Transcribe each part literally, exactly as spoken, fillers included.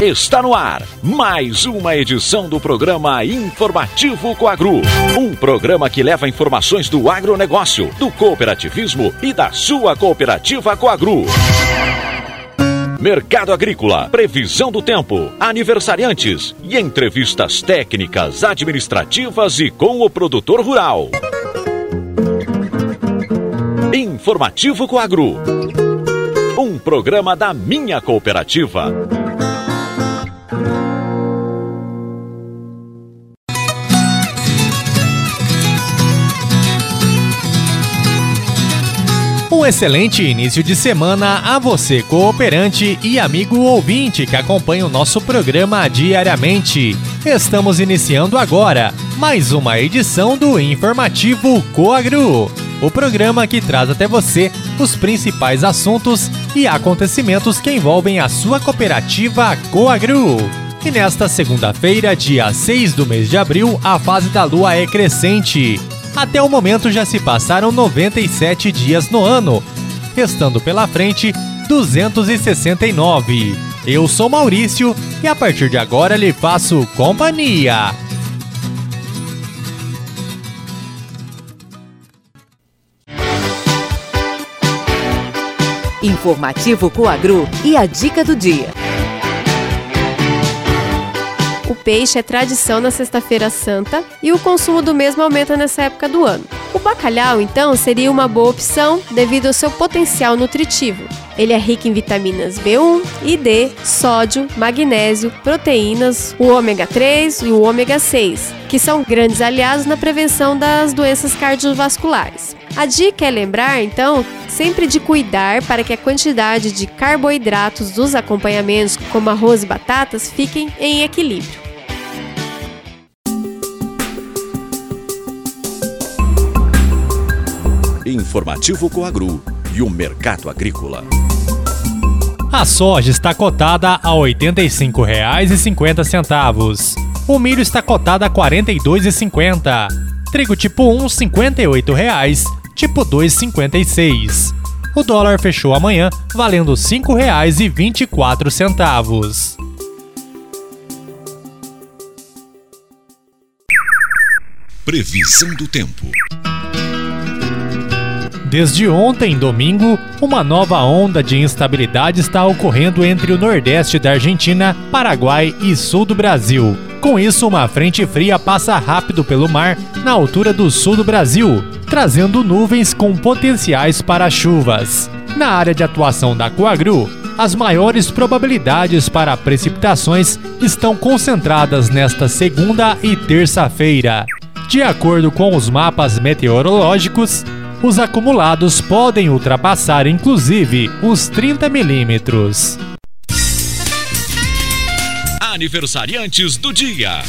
Está no ar mais uma edição do programa Informativo Coagro. Um programa que leva informações do agronegócio, do cooperativismo e da sua cooperativa Coagro. Mercado agrícola, previsão do tempo, aniversariantes e entrevistas técnicas, administrativas e com o produtor rural. Informativo Coagro. Um programa da minha cooperativa. Um excelente início de semana a você, cooperante e amigo ouvinte que acompanha o nosso programa diariamente. Estamos iniciando agora mais uma edição do Informativo Coagro, o programa que traz até você os principais assuntos e acontecimentos que envolvem a sua cooperativa Coagro. E nesta segunda-feira, dia seis do mês de abril, a fase da lua é crescente. Até o momento já se passaram noventa e sete dias no ano, restando pela frente duzentos e sessenta e nove. Eu sou Maurício e a partir de agora lhe faço companhia. Informativo Coagro e a dica do dia. O peixe é tradição na Sexta-feira Santa e o consumo do mesmo aumenta nessa época do ano. O bacalhau, então, seria uma boa opção devido ao seu potencial nutritivo. Ele é rico em vitaminas B um e D, sódio, magnésio, proteínas, o ômega três e o ômega seis, que são grandes aliados na prevenção das doenças cardiovasculares. A dica é lembrar, então, sempre de cuidar para que a quantidade de carboidratos dos acompanhamentos, como arroz e batatas, fiquem em equilíbrio. Informativo Coagro e o mercado agrícola. A soja está cotada a oitenta e cinco reais e cinquenta centavos. O milho está cotado a quarenta e dois reais e cinquenta centavos. Trigo tipo um, cinquenta e oito reais. Tipo dois, cinquenta e seis. O dólar fechou amanhã valendo cinco reais e vinte e quatro centavos. Previsão do tempo. Desde ontem, domingo, uma nova onda de instabilidade está ocorrendo entre o nordeste da Argentina, Paraguai e sul do Brasil. Com isso, uma frente fria passa rápido pelo mar na altura do sul do Brasil, trazendo nuvens com potenciais para chuvas. Na área de atuação da Coagro, as maiores probabilidades para precipitações estão concentradas nesta segunda e terça-feira. De acordo com os mapas meteorológicos, os acumulados podem ultrapassar inclusive os trinta milímetros. Aniversariantes do dia.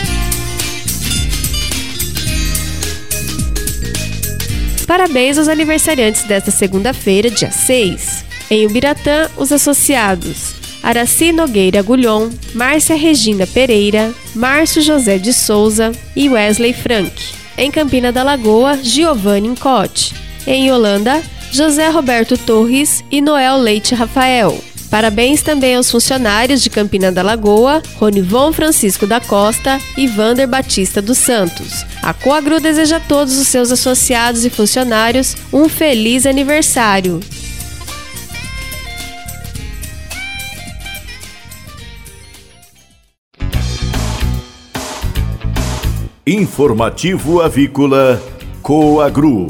Parabéns aos aniversariantes desta segunda-feira, dia seis. Em Ubiratã, os associados Araci Nogueira Gulhon, Márcia Regina Pereira, Márcio José de Souza e Wesley Frank. Em Campina da Lagoa, Giovanni Incote. Em Holanda, José Roberto Torres e Noel Leite Rafael. Parabéns também aos funcionários de Campina da Lagoa, Ronivon Francisco da Costa e Vander Batista dos Santos. A Coagro deseja a todos os seus associados e funcionários um feliz aniversário. Informativo Avícola Coagro.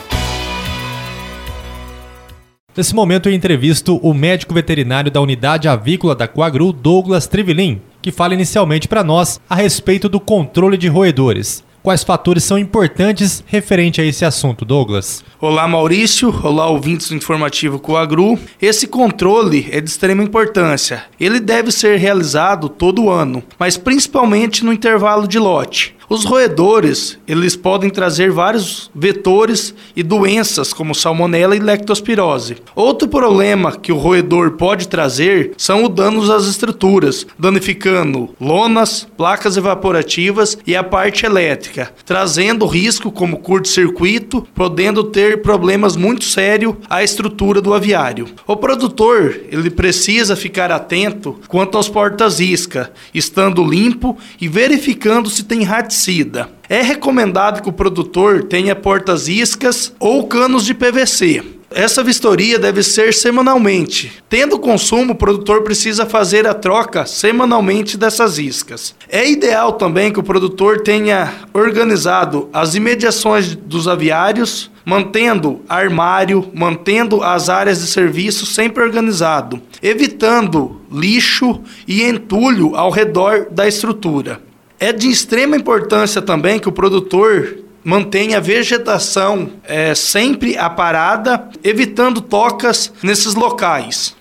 Nesse momento eu entrevisto o médico veterinário da unidade avícola da Coagro, Douglas Trivelin, que fala inicialmente para nós a respeito do controle de roedores. Quais fatores são importantes referente a esse assunto, Douglas? Olá, Maurício. Olá, ouvintes do Informativo Coagro. Esse controle é de extrema importância. Ele deve ser realizado todo ano, mas principalmente no intervalo de lote. Os roedores, eles podem trazer vários vetores e doenças, como salmonela e leptospirose. Outro problema que o roedor pode trazer são os danos às estruturas, danificando lonas, placas evaporativas e a parte elétrica, trazendo risco como curto-circuito, podendo ter problemas muito sérios à estrutura do aviário. O produtor, ele precisa ficar atento quanto aos portas-isca, estando limpo e verificando se tem raticida. É recomendado que o produtor tenha portas-iscas ou canos de P V C. Essa vistoria deve ser semanalmente. Tendo consumo, o produtor precisa fazer a troca semanalmente dessas iscas. É ideal também que o produtor tenha organizado as imediações dos aviários, mantendo armário, mantendo as áreas de serviço sempre organizado, evitando lixo e entulho ao redor da estrutura. É de extrema importância também que o produtor mantenha a vegetação é, sempre aparada, evitando tocas nesses locais.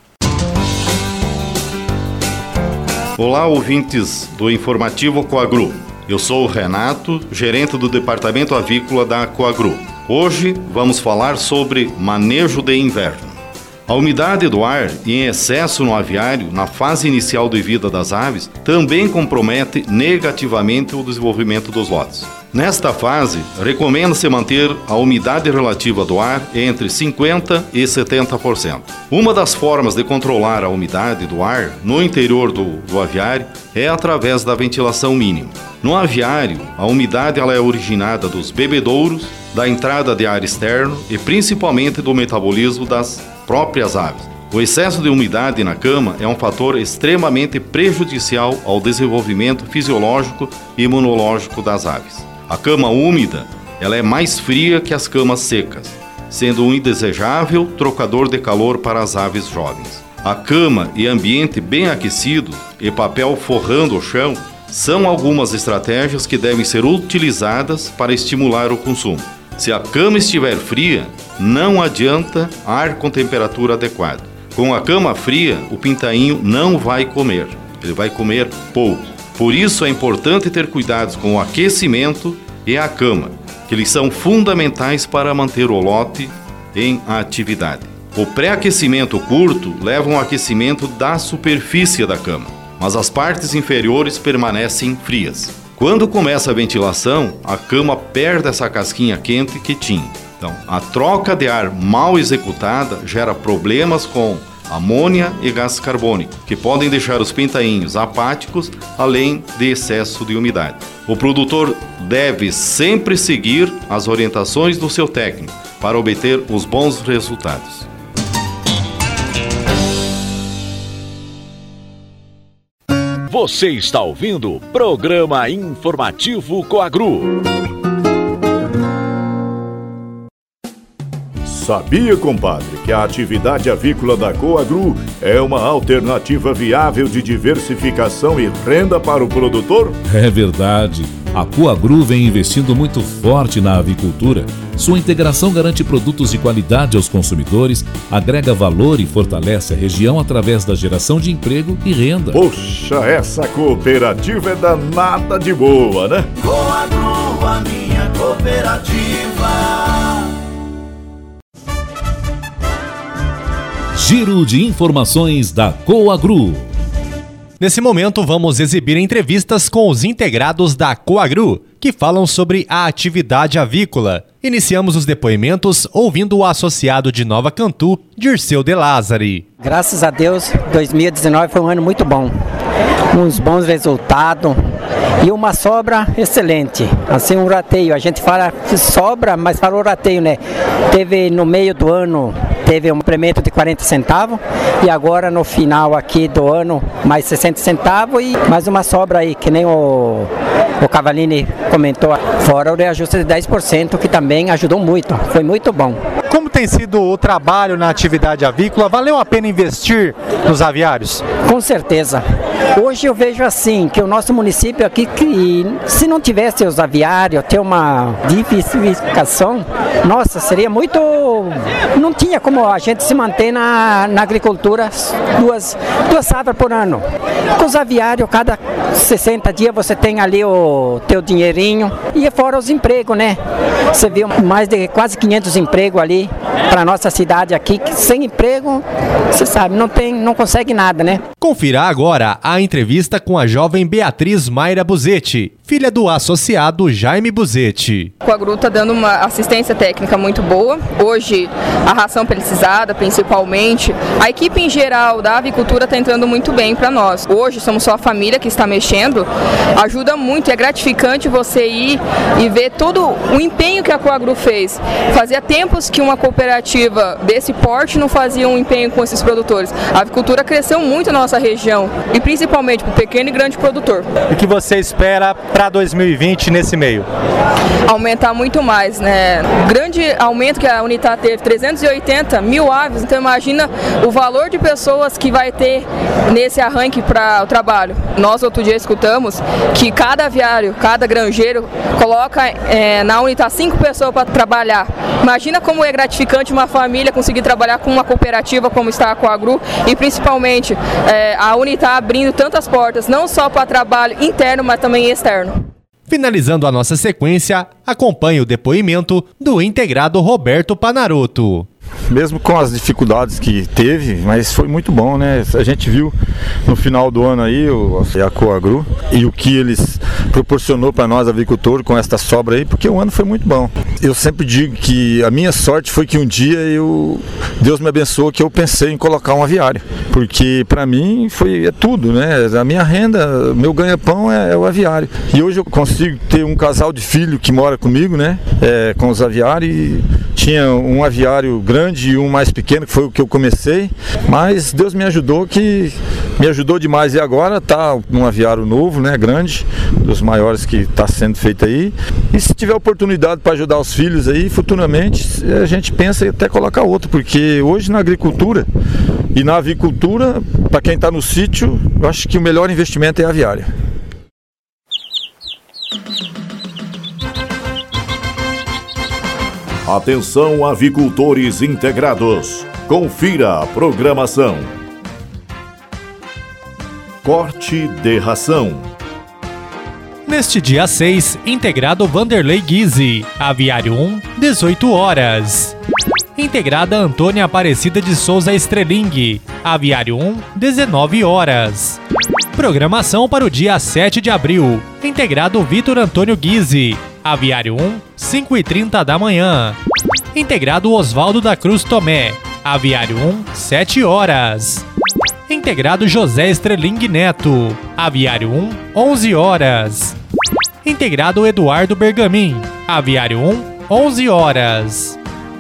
Olá, ouvintes do Informativo Coagru. Eu sou o Renato, gerente do Departamento Avícola da Coagru. Hoje vamos falar sobre manejo de inverno. A umidade do ar em excesso no aviário, na fase inicial de vida das aves, também compromete negativamente o desenvolvimento dos lotes. Nesta fase, recomenda-se manter a umidade relativa do ar entre cinquenta por cento e setenta por cento. Uma das formas de controlar a umidade do ar no interior do, do aviário é através da ventilação mínima. No aviário, a umidade ela é originada dos bebedouros, da entrada de ar externo e principalmente do metabolismo das próprias aves. O excesso de umidade na cama é um fator extremamente prejudicial ao desenvolvimento fisiológico e imunológico das aves. A cama úmida ela é mais fria que as camas secas, sendo um indesejável trocador de calor para as aves jovens. A cama e ambiente bem aquecido e papel forrando o chão são algumas estratégias que devem ser utilizadas para estimular o consumo. Se a cama estiver fria, não adianta ar com temperatura adequada. Com a cama fria, o pintainho não vai comer, ele vai comer pouco. Por isso é importante ter cuidados com o aquecimento e a cama, que eles são fundamentais para manter o lote em atividade. O pré-aquecimento curto leva ao aquecimento da superfície da cama, mas as partes inferiores permanecem frias. Quando começa a ventilação, a cama perde essa casquinha quente que tinha. Então, a troca de ar mal executada gera problemas com amônia e gás carbônico, que podem deixar os pintainhos apáticos, além de excesso de umidade. O produtor deve sempre seguir as orientações do seu técnico para obter os bons resultados. Você está ouvindo o programa Informativo Coagru. Sabia, compadre, que a atividade avícola da Coagru é uma alternativa viável de diversificação e renda para o produtor? É verdade. A Coagru vem investindo muito forte na avicultura. Sua integração garante produtos de qualidade aos consumidores, agrega valor e fortalece a região através da geração de emprego e renda. Poxa, essa cooperativa é danada de boa, né? Coagru, a minha cooperativa. Giro de informações da Coagru. Nesse momento, vamos exibir entrevistas com os integrados da Coagru, que falam sobre a atividade avícola. Iniciamos os depoimentos ouvindo o associado de Nova Cantu, Dirceu de Lázari. Graças a Deus, dois mil e dezenove foi um ano muito bom. Uns bons resultados e uma sobra excelente. Assim, um rateio. A gente fala que sobra, mas fala o rateio, né? Teve no meio do ano, teve um incremento de quarenta centavos e agora no final aqui do ano mais sessenta centavos e mais uma sobra aí, que nem o, o Cavalini comentou, fora o reajuste de dez por cento, que também ajudou muito, foi muito bom. Como tem sido o trabalho na atividade avícola? Valeu a pena investir nos aviários? Com certeza. Hoje eu vejo assim, que o nosso município aqui, que se não tivesse os aviários, ter uma diversificação, nossa, seria muito não tinha como a gente se manter na, na agricultura duas, duas safras por ano. Com os aviários, cada sessenta dias você tem ali o teu dinheirinho e fora os empregos, né? Você viu mais de quase quinhentos empregos ali para nossa cidade aqui, que sem emprego, você sabe, não tem, não consegue nada, né? Confira agora a entrevista com a jovem Beatriz Mayra Buzetti, filha do associado Jaime Buzetti. O Coagru está dando uma assistência técnica muito boa. Hoje, a ração pelicizada, principalmente, a equipe em geral da avicultura está entrando muito bem para nós. Hoje, somos só a família que está mexendo, ajuda muito, é gratificante você ir e ver todo o empenho que a Coagru fez. Fazia tempos que uma cooperativa desse porte não fazia um empenho com esses produtores. A avicultura cresceu muito na nossa região, e principalmente para o pequeno e grande produtor. E o que você espera para dois mil e vinte nesse meio? Aumentar muito mais, né? Grande aumento que a Unitar teve, trezentos e oitenta mil aves, então imagina o valor de pessoas que vai ter nesse arranque para o trabalho. Nós outro dia escutamos que cada aviário, cada granjeiro coloca é, na Unitar cinco pessoas para trabalhar. Imagina como é gratificante uma família conseguir trabalhar com uma cooperativa como está a Coagru, e principalmente é, a Unitar abrindo tantas portas, não só para trabalho interno, mas também externo. Finalizando a nossa sequência, acompanhe o depoimento do integrado Roberto Panarotto. Mesmo com as dificuldades que teve, mas foi muito bom, né? A gente viu no final do ano aí o, a Coagru e o que eles proporcionou para nós, avicultores, com esta sobra aí, porque o ano foi muito bom. Eu sempre digo que a minha sorte foi que um dia eu, Deus me abençoou que eu pensei em colocar um aviário, porque para mim foi é tudo, né? A minha renda, meu ganha-pão é, é o aviário. E hoje eu consigo ter um casal de filho que mora comigo, né? É, com os aviários, e tinha um aviário grande e um mais pequeno, que foi o que eu comecei, mas Deus me ajudou, que me ajudou demais, e agora tá num aviário novo, né, grande, dos maiores que está sendo feito aí, e se tiver oportunidade para ajudar os filhos aí, futuramente, a gente pensa em até colocar outro, porque hoje na agricultura e na avicultura, para quem está no sítio, eu acho que o melhor investimento é a aviária. Atenção, avicultores integrados. Confira a programação. Corte de ração. Neste dia seis, integrado Vanderlei Guise, aviário um, dezoito horas. Integrada Antônia Aparecida de Souza Estreling, aviário um, dezenove horas. Programação para o dia sete de abril, integrado Vitor Antônio Guise, aviário um, cinco e trinta da manhã. Integrado Oswaldo da Cruz Tomé, aviário um, sete horas. Integrado José Estreling Neto, aviário um, onze horas. Integrado Eduardo Bergamin, aviário um, onze horas.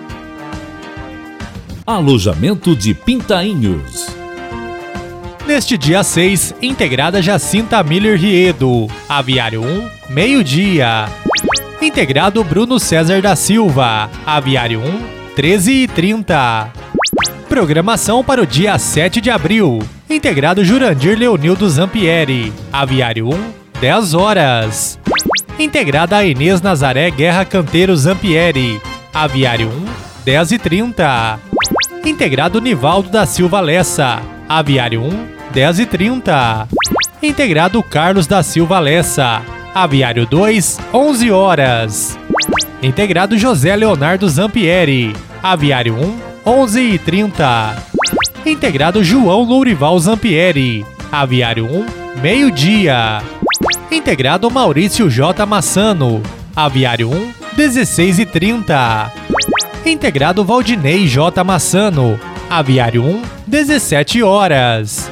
Alojamento de Pintainhos. Neste dia seis, integrada Jacinta Miller Riedo, aviário um, meio-dia. Integrado Bruno César da Silva, aviário um, treze e trinta. Programação para o dia sete de abril, integrado Jurandir Leonildo Zampieri, aviário um, dez horas. Integrada Inês Nazaré Guerra Canteiro Zampieri, aviário um, dez e trinta. Integrado Nivaldo da Silva Lessa, aviário um, dez e trinta. Integrado Carlos da Silva Lessa, aviário dois, onze horas. Integrado José Leonardo Zampieri, aviário um, onze e trinta. Integrado João Lourival Zampieri, aviário um, meio-dia. Integrado Maurício J. Massano, aviário um, dezesseis e trinta. Integrado Valdinei J. Massano, aviário um, dezessete horas.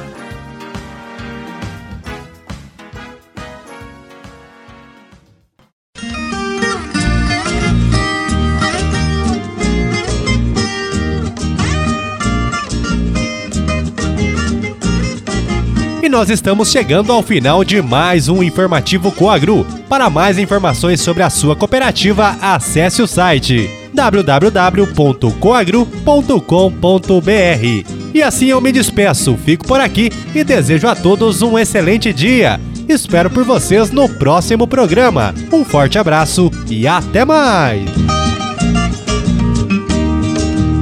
E nós estamos chegando ao final de mais um Informativo Coagru. Para mais informações sobre a sua cooperativa, acesse o site w w w ponto coagru ponto com ponto b r. E assim eu me despeço, fico por aqui e desejo a todos um excelente dia. Espero por vocês no próximo programa. Um forte abraço e até mais!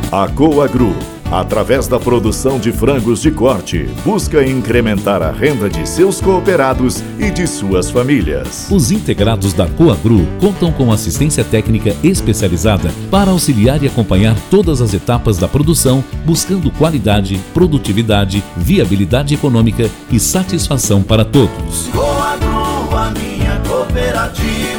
A Coagru, através da produção de frangos de corte, busca incrementar a renda de seus cooperados e de suas famílias. Os integrados da Coagru contam com assistência técnica especializada para auxiliar e acompanhar todas as etapas da produção, buscando qualidade, produtividade, viabilidade econômica e satisfação para todos. Coagru, a minha cooperativa.